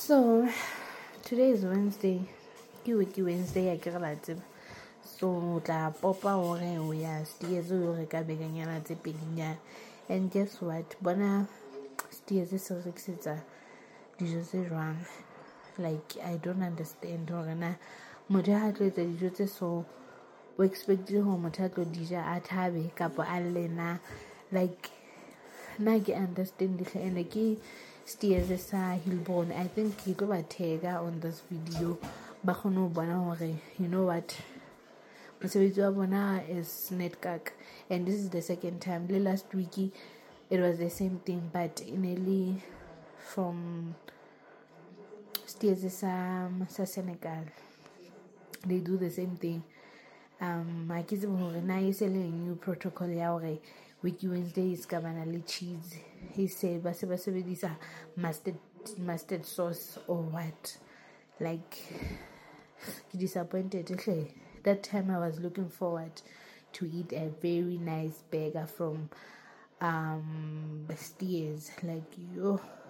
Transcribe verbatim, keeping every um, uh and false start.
So today is Wednesday. Ke week Wednesday I get a tip. So tla popa hore o ya steers o re ka beganyana tse pedinyana. And guess what? Bona steers se rekisetsa dijo tse jwang. Like I don't understand hore na motho ha tlo etsa dijo tse so o expect hore motho a tlo dija a thabe kapa a lena like na ke understand dihle ene ke steers sa Hillborn. I think ke tlo ba tagger on this video ba kgone bona hore you know what mosebetsi wa bona is Netcrack, and this is the second time. The last week it was the same thing, but nearly from steers sa sa Senegal they do the same thing. um I ke tsebe hore na is a new protocol ya hore Wiki Wednesday is kabana le cheese. He said ba se ba sebedisa mustard mustard sauce or what. Like ke disappointed. That time I was looking forward to eat a very nice burger from um Steers. Like yo